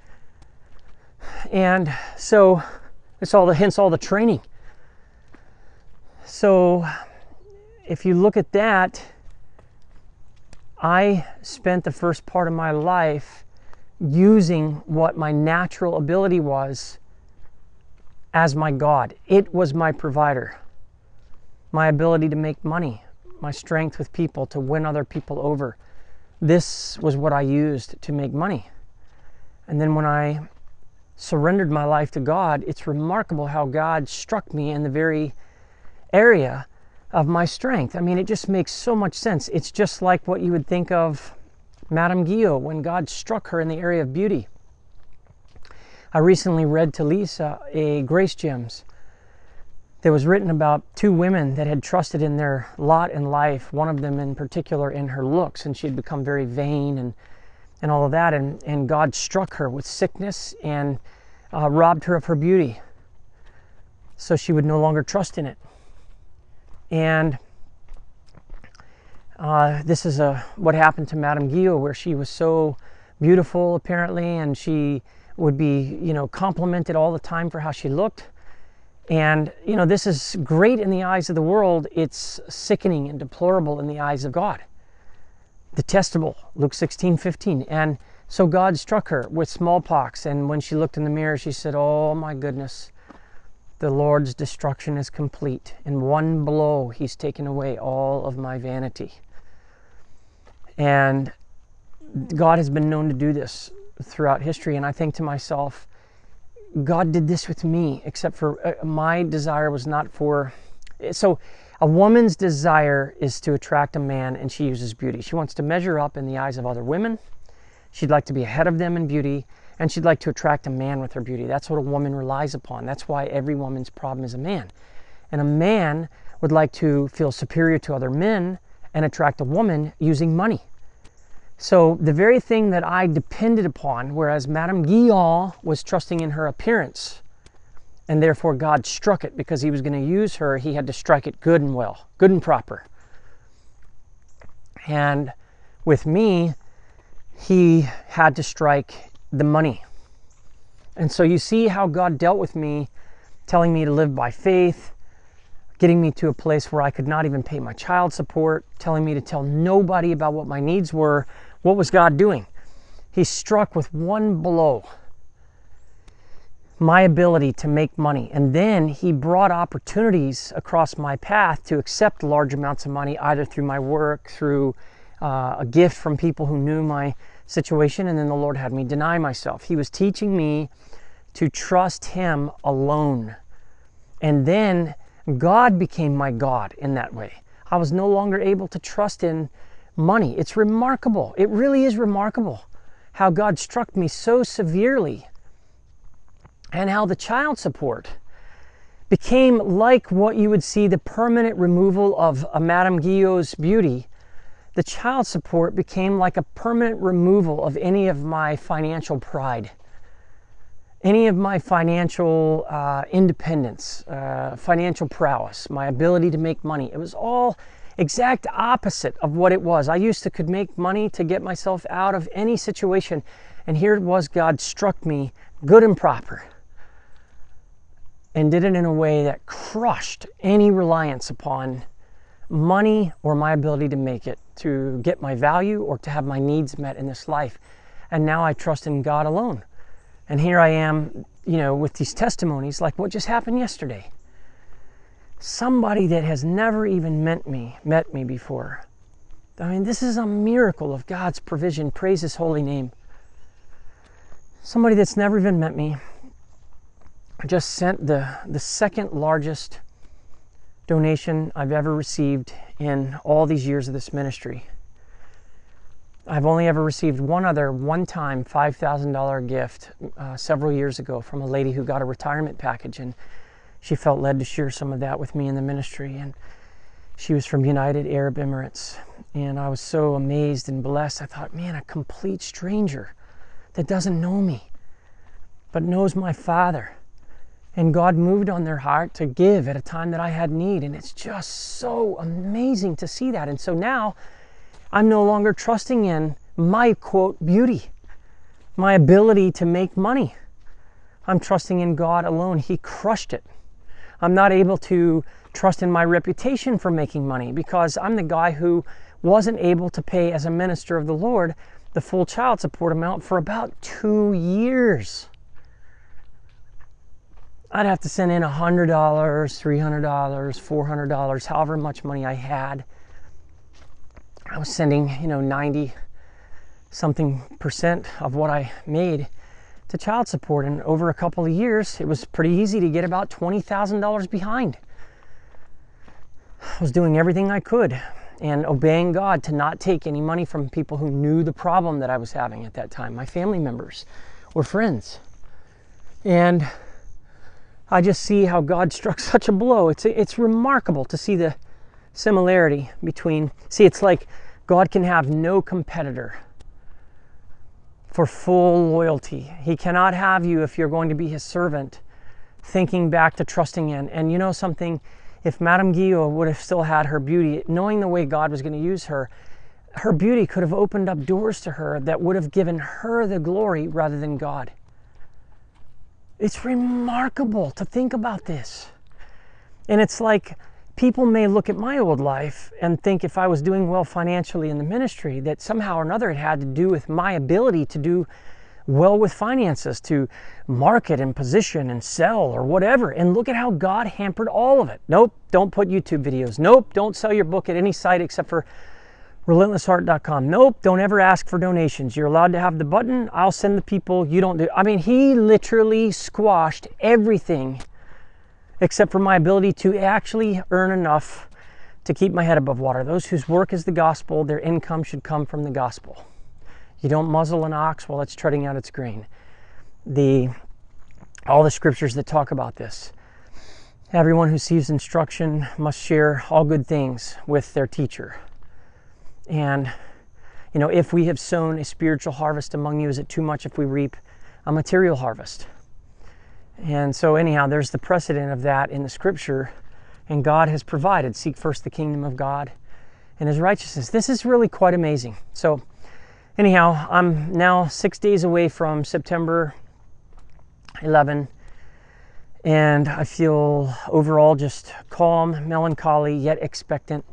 And so it's all the, hence all the training. So if you look at that, I spent the first part of my life using what my natural ability was as my God. It was my provider. My ability to make money, my strength with people, to win other people over. This was what I used to make money. And then when I surrendered my life to God, it's remarkable how God struck me in the very area of my strength. I mean, it just makes so much sense. It's just like what you would think of Madame Guillot when God struck her in the area of beauty. I recently read to Lisa a Grace Gems that was written about two women that had trusted in their lot in life, one of them in particular in her looks, and she had become very vain and, and all of that, and, and God struck her with sickness and uh, robbed her of her beauty so she would no longer trust in it. And uh, this is a, what happened to Madame Guillot, where she was so beautiful apparently, and she would be, you know, complimented all the time for how she looked. And, you know, this is great in the eyes of the world. It's sickening and deplorable in the eyes of God. Detestable, Luke sixteen fifteen. And so God struck her with smallpox. And when she looked in the mirror, she said, oh my goodness, the Lord's destruction is complete. In one blow, he's taken away all of my vanity. And God has been known to do this throughout history. And I think to myself, God did this with me, except for uh, my desire was not for... So a woman's desire is to attract a man, and she uses beauty. She wants to measure up in the eyes of other women. She'd like to be ahead of them in beauty. And she'd like to attract a man with her beauty. That's what a woman relies upon. That's why every woman's problem is a man. And a man would like to feel superior to other men and attract a woman using money. So the very thing that I depended upon, whereas Madame Guyon was trusting in her appearance, and therefore God struck it because he was going to use her, he had to strike it good and well, good and proper. And with me, he had to strike the money. And so you see how God dealt with me, telling me to live by faith, getting me to a place where I could not even pay my child support, telling me to tell nobody about what my needs were. What was God doing? He struck with one blow my ability to make money. And then he brought opportunities across my path to accept large amounts of money, either through my work, through uh, a gift from people who knew my situation, and then the Lord had me deny myself. He was teaching me to trust him alone. And then God became my God in that way. I was no longer able to trust in money. It's remarkable. It really is remarkable how God struck me so severely, and how the child support became like what you would see the permanent removal of a Madame Guyon's beauty. The child support became like a permanent removal of any of my financial pride, any of my financial uh, independence, uh, financial prowess, my ability to make money. It was all exact opposite of what it was. I used to could make money to get myself out of any situation, and here it was, God struck me good and proper and did it in a way that crushed any reliance upon money or my ability to make it, to get my value or to have my needs met in this life. And now I trust in God alone. And here I am, you know, with these testimonies like what just happened yesterday. Somebody that has never even met me, met me before. I mean, this is a miracle of God's provision. Praise his holy name. Somebody that's never even met me just sent the, the second largest donation I've ever received in all these years of this ministry. I've only ever received one other one-time five thousand dollars gift uh, several years ago from a lady who got a retirement package, and she felt led to share some of that with me in the ministry. And she was from United Arab Emirates, and I was so amazed and blessed. I thought, man, a complete stranger that doesn't know me but knows my Father. And God moved on their heart to give at a time that I had need. And it's just so amazing to see that. And so now I'm no longer trusting in my, quote, beauty, my ability to make money. I'm trusting in God alone. He crushed it. I'm not able to trust in my reputation for making money because I'm the guy who wasn't able to pay as a minister of the Lord the full child support amount for about two years. I'd have to send in one hundred dollars, three hundred dollars, four hundred dollars, however much money I had. I was sending, you know, ninety something percent of what I made to child support. And over a couple of years, it was pretty easy to get about twenty thousand dollars behind. I was doing everything I could and obeying God to not take any money from people who knew the problem that I was having at that time, my family members or friends. And I just see how God struck such a blow. It's it's remarkable to see the similarity between, see, it's like God can have no competitor for full loyalty. He cannot have you, if you're going to be his servant, thinking back to trusting in. And you know something, if Madame Guyon would have still had her beauty, knowing the way God was going to use her, her beauty could have opened up doors to her that would have given her the glory rather than God. It's remarkable to think about this. And it's like people may look at my old life and think if I was doing well financially in the ministry, that somehow or another it had to do with my ability to do well with finances, to market and position and sell or whatever. And look at how God hampered all of it. Nope, don't put YouTube videos. Nope, don't sell your book at any site except for relentless heart dot com. Nope, don't ever ask for donations. You're allowed to have the button. I'll send the people. You don't do. I mean, he literally squashed everything except for my ability to actually earn enough to keep my head above water. Those whose work is the gospel, their income should come from the gospel. You don't muzzle an ox while it's treading out its grain. the all the scriptures that talk about this. Everyone who receives instruction must share all good things with their teacher. And, you know, if we have sown a spiritual harvest among you, is it too much if we reap a material harvest? And so anyhow, there's the precedent of that in the scripture, and God has provided. Seek first the kingdom of God and his righteousness. This is really quite amazing. So anyhow, I'm now six days away from September eleventh, and I feel overall just calm, melancholy, yet expectant.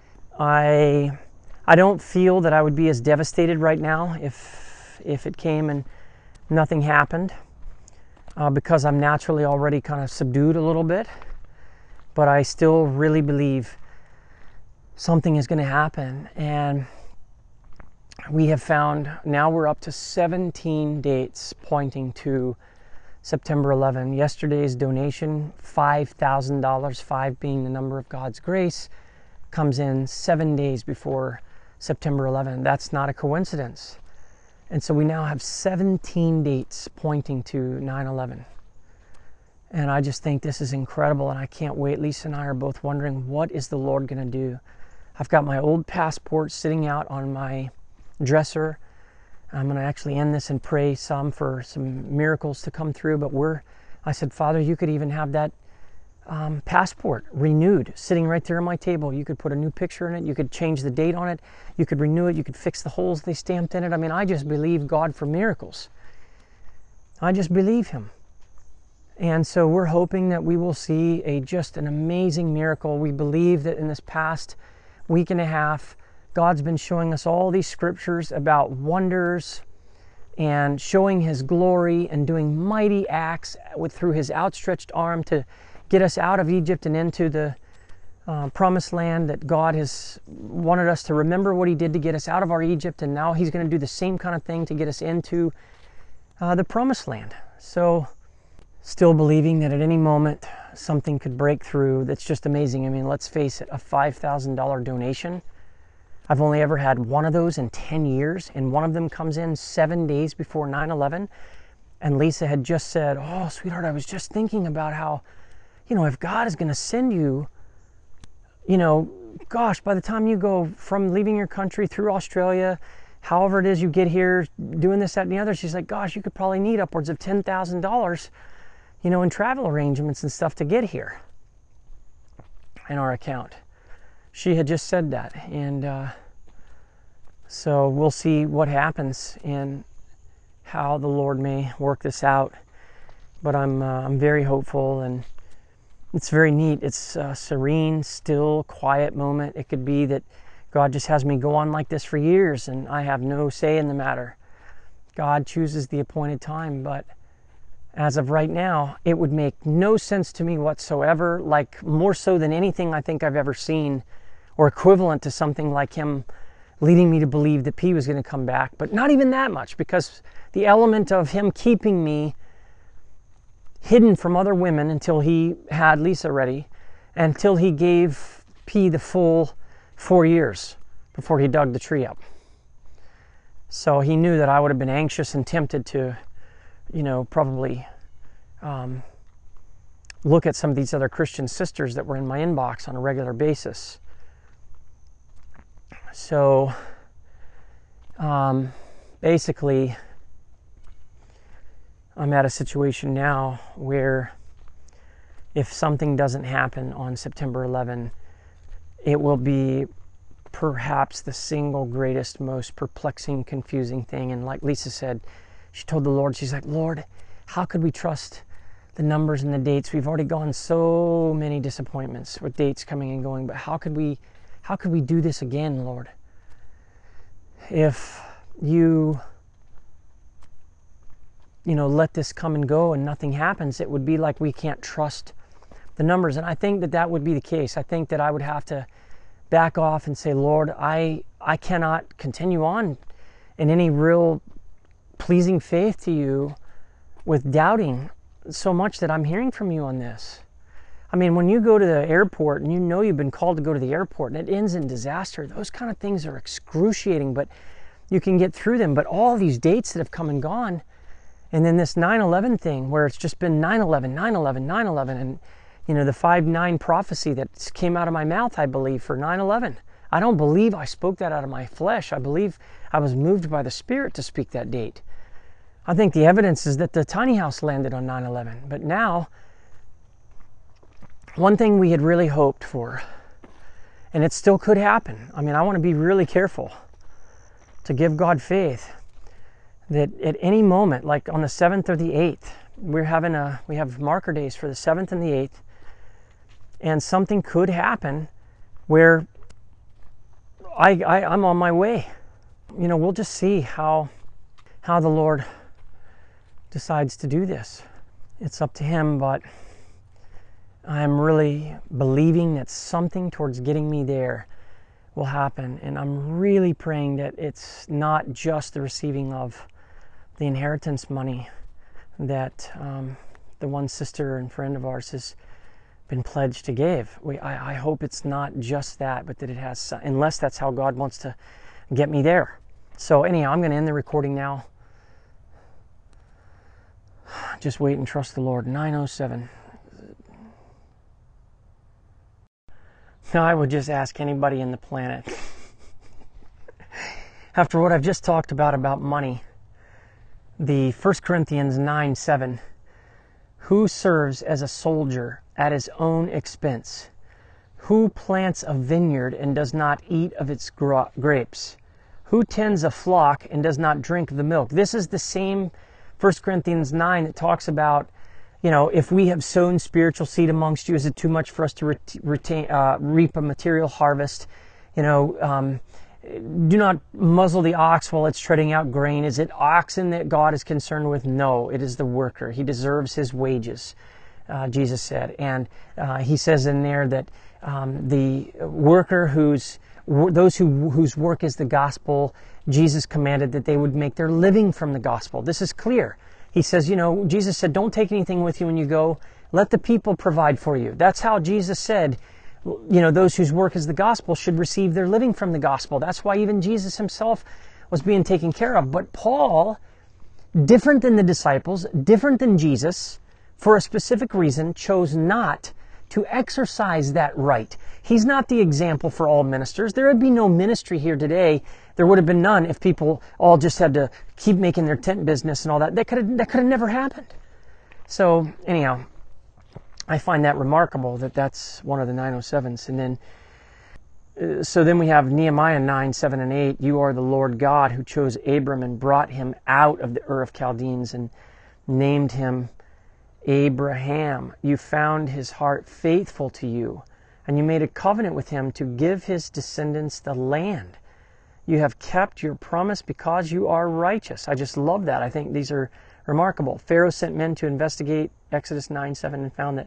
I I don't feel that I would be as devastated right now if if it came and nothing happened, uh, because I'm naturally already kind of subdued a little bit. But I still really believe something is going to happen. And we have found, now we're up to seventeen dates pointing to September eleventh. Yesterday's donation, five thousand dollars, five being the number of God's grace, comes in seven days before September eleventh. That's not a coincidence. And so we now have seventeen dates pointing to nine eleven. And I just think this is incredible, and I can't wait. Lisa and I are both wondering, what is the Lord going to do? I've got my old passport sitting out on my dresser. I'm going to actually end this and pray some for some miracles to come through. But we're, I said, Father, you could even have that um, passport renewed, sitting right there on my table. You could put a new picture in it. You could change the date on it. You could renew it. You could fix the holes they stamped in it. I mean, I just believe God for miracles. I just believe him. And so we're hoping that we will see a just an amazing miracle. We believe that in this past week and a half, God's been showing us all these scriptures about wonders and showing his glory and doing mighty acts with through his outstretched arm to get us out of Egypt and into the uh, promised land, that God has wanted us to remember what he did to get us out of our Egypt, and now he's going to do the same kind of thing to get us into uh, the promised land. So still believing that at any moment something could break through. That's just amazing. I mean, let's face it, a five thousand dollars donation. I've only ever had one of those in ten years, and one of them comes in seven days before nine eleven. And Lisa had just said, oh, sweetheart, I was just thinking about how, you know, if God is going to send you, you know, gosh, by the time you go from leaving your country through Australia, however it is you get here, doing this, that, and the other, she's like, gosh, you could probably need upwards of ten thousand dollars, you know, in travel arrangements and stuff to get here in our account. She had just said that. And uh, so we'll see what happens and how the Lord may work this out. But I'm, uh, I'm very hopeful, and it's very neat. It's a serene, still, quiet moment. It could be that God just has me go on like this for years and I have no say in the matter. God chooses the appointed time, but as of right now, it would make no sense to me whatsoever, like more so than anything I think I've ever seen, or equivalent to something like him leading me to believe that P was going to come back. But not even that much, because the element of him keeping me hidden from other women until he had Lisa ready, until he gave P the full four years before he dug the tree up. So he knew that I would have been anxious and tempted to, you know, probably um, look at some of these other Christian sisters that were in my inbox on a regular basis. So um, basically, I'm at a situation now where if something doesn't happen on September eleventh, it will be perhaps the single greatest, most perplexing, confusing thing. And like Lisa said, she told the Lord, she's like, Lord, how could we trust the numbers and the dates? We've already gone so many disappointments with dates coming and going, but how could we, how could we do this again, Lord? If you, you know, let this come and go and nothing happens, it would be like we can't trust the numbers. And I think that that would be the case. I think that I would have to back off and say, Lord, I, I cannot continue on in any real pleasing faith to you with doubting so much that I'm hearing from you on this. I mean, when you go to the airport and you know you've been called to go to the airport and it ends in disaster, those kind of things are excruciating, but you can get through them. But all these dates that have come and gone, And then this nine eleven thing where it's just been nine eleven, nine eleven, nine eleven, and you know, the five nine prophecy that came out of my mouth, I believe, for nine eleven. I don't believe I spoke that out of my flesh. I believe I was moved by the Spirit to speak that date. I think the evidence is that the tiny house landed on nine eleven. But now, one thing we had really hoped for, and it still could happen. I mean, I want to be really careful to give God faith that at any moment, like on the seventh or the eighth, we're having a, we have marker days for the seventh and the eighth, and something could happen where I, I, I'm on my way. You know, we'll just see how, how the Lord decides to do this. It's up to Him, but I'm really believing that something towards getting me there will happen. And I'm really praying that it's not just the receiving of the inheritance money that um, the one sister and friend of ours has been pledged to give. We, I, I hope it's not just that, but that it has, unless that's how God wants to get me there. So anyhow, I'm going to end the recording now. Just wait and trust the Lord. nine oh seven. Now I would just ask anybody in the planet, after what I've just talked about, about money, the First Corinthians nine seven, who serves as a soldier at his own expense? Who plants a vineyard and does not eat of its gra- grapes? Who tends a flock and does not drink the milk? This is the same First Corinthians nine that talks about, you know, if we have sown spiritual seed amongst you, is it too much for us to ret- retain, uh, reap a material harvest? You know, um, do not muzzle the ox while it's treading out grain. Is it oxen that God is concerned with? No, it is the worker. He deserves his wages, uh, Jesus said. And uh, he says in there that um, the worker whose, those who, whose work is the gospel, Jesus commanded that they would make their living from the gospel. This is clear. He says, you know, Jesus said, don't take anything with you when you go. Let the people provide for you. That's how Jesus said, you know, those whose work is the gospel should receive their living from the gospel. That's why even Jesus himself was being taken care of. But Paul, different than the disciples, different than Jesus, for a specific reason, chose not to exercise that right. He's not the example for all ministers. There would be no ministry here today. There would have been none if people all just had to keep making their tent business and all that. That could have, that could have never happened. So anyhow, I find that remarkable that that's one of the nine oh sevens. And then, uh, so then we have Nehemiah nine, seven, and eight. You are the Lord God who chose Abram and brought him out of the Ur of Chaldeans and named him Abraham. You found his heart faithful to you, and you made a covenant with him to give his descendants the land. You have kept your promise because you are righteous. I just love that. I think these are remarkable. Pharaoh sent men to investigate Exodus nine seven and found that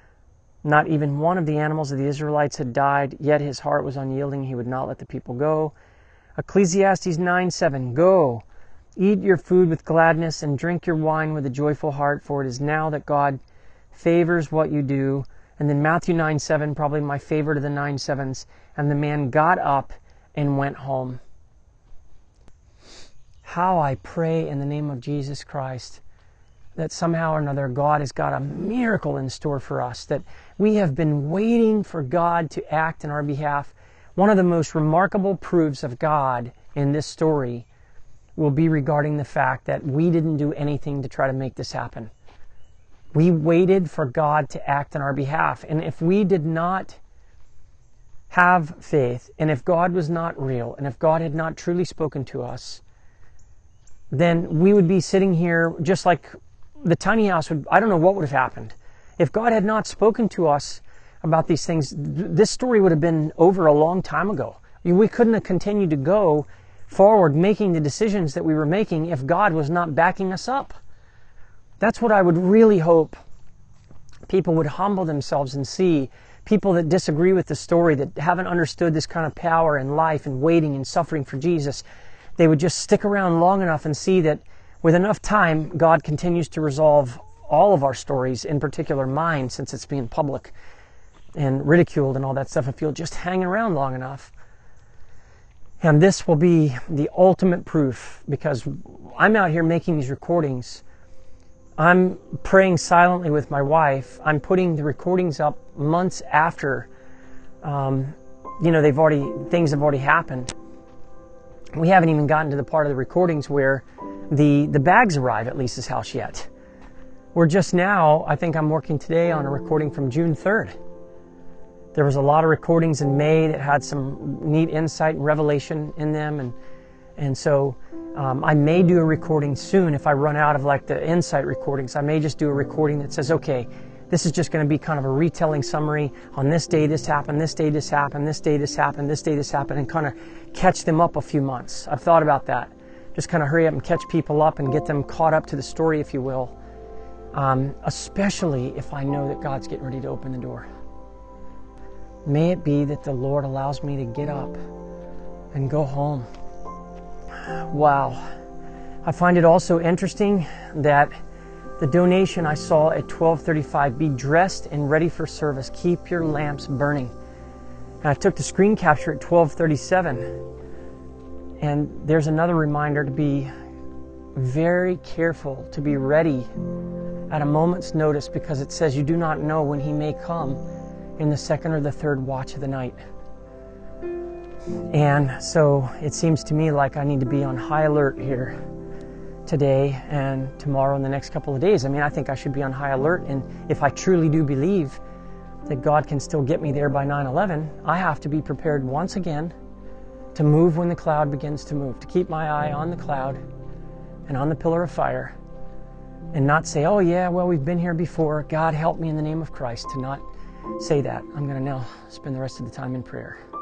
not even one of the animals of the Israelites had died, yet his heart was unyielding. He would not let the people go. Ecclesiastes nine seven, go, eat your food with gladness and drink your wine with a joyful heart, for it is now that God favors what you do. And then Matthew nine seven, probably my favorite of the nine sevens, and the man got up and went home. How I pray in the name of Jesus Christ that somehow or another God has got a miracle in store for us, that we have been waiting for God to act in our behalf. One of the most remarkable proofs of God in this story will be regarding the fact that we didn't do anything to try to make this happen. We waited for God to act on our behalf. And if we did not have faith, and if God was not real, and if God had not truly spoken to us, then we would be sitting here just like the tiny house would. I don't know what would have happened. If God had not spoken to us about these things, this story would have been over a long time ago. We couldn't have continued to go forward making the decisions that we were making if God was not backing us up. That's what I would really hope people would humble themselves and see. People that disagree with the story, that haven't understood this kind of power in life and waiting and suffering for Jesus, they would just stick around long enough and see that with enough time, God continues to resolve all of our stories, in particular mine, since it's being public and ridiculed and all that stuff, if you'll just hang around long enough. And this will be the ultimate proof, because I'm out here making these recordings I'm praying silently with my wife. I'm putting the recordings up months after, um, you know, they've already, things have already happened. We haven't even gotten to the part of the recordings where the, the bags arrive at Lisa's house yet. We're just now, I think I'm working today on a recording from June third. There was a lot of recordings in May that had some neat insight and revelation in them. And, and so um, I may do a recording soon if I run out of like the insight recordings. I may just do a recording that says, okay, this is just going to be kind of a retelling summary. On this day this happened, this day this happened, this day this happened, this day this happened, and kind of catch them up a few months. I've thought about that. Just kind of hurry up and catch people up and get them caught up to the story, if you will. Um, especially if I know that God's getting ready to open the door. May it be that the Lord allows me to get up and go home. Wow. I find it also interesting that the donation I saw at twelve thirty-five, be dressed and ready for service. Keep your lamps burning. And I took the screen capture at twelve thirty-seven. And there's another reminder to be very careful, to be ready at a moment's notice, because it says you do not know when He may come in the second or the third watch of the night. And so it seems to me like I need to be on high alert here today and tomorrow and the next couple of days. I mean, I think I should be on high alert. And if I truly do believe that God can still get me there by nine eleven, I have to be prepared once again to move when the cloud begins to move, to keep my eye on the cloud and on the pillar of fire, and not say, oh yeah, well, we've been here before. God help me in the name of Christ, to not say that. I'm going to now spend the rest of the time in prayer.